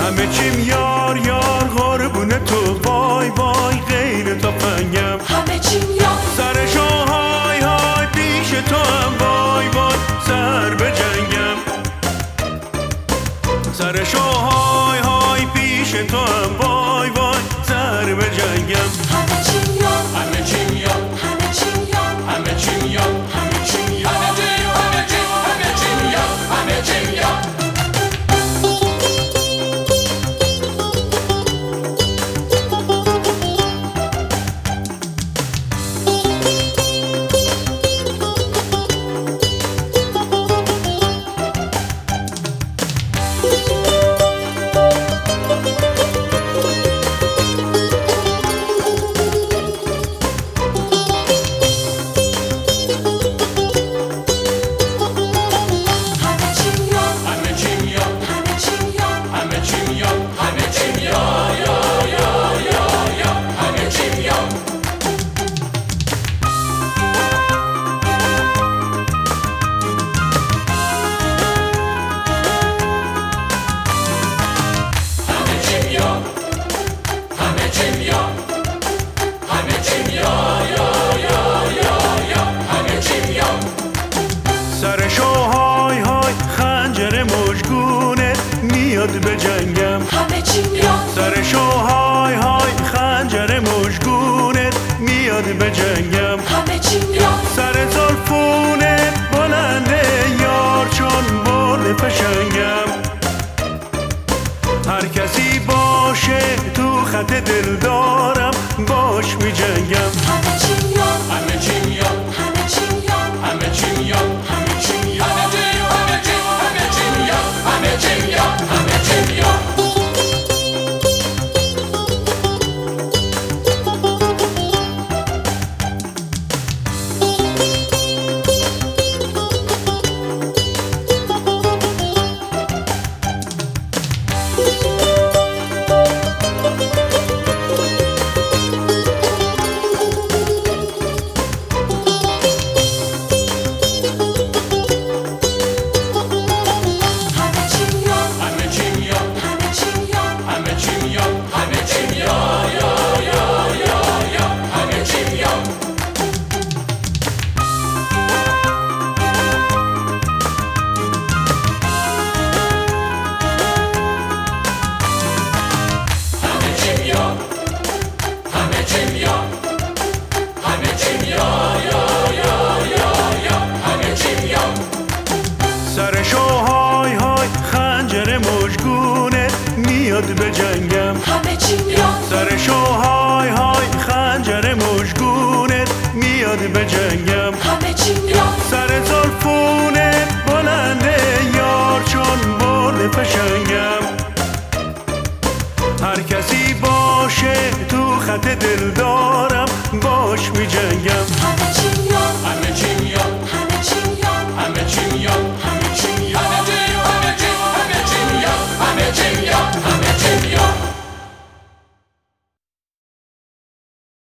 همه چیم یار یار قربون تو، وای وای غیر تفنگم. همه چیم یار سرشو های های پیش تو هم، وای وای سر به جنگم. سرشو های های پیش تو هم، وای وای سر به جنگم. همه چیم یار همه چیم یار همه چیم یار همه چیم یار همه چیم یار همه چیم یار همه چیم یار. سرشو های های خنجر مژگونه میاد به جنگم. همه چیم یار سرشو های های خنجر مژگونه میاد به جنگم. همه چیم یار سر زلفونه بلنده یار چون برد فشنگم. هر کسی باشه تو خط دل دارم باش می جنگم. همه چیم یار همه چیم یار همه چیم یار همه چیم یار همه چیم یار همه چیم یار همه چیم یار همه چیم یار. سرشو های های خنجر مژگونه میاد به جنگم. همه چیم یار سرشو های های خنجر مژگونه میاد به جنگم. همه چیم یار سر زلفونه بلنده یار چون برد فشنگم. هر کسی باشه تو خط دل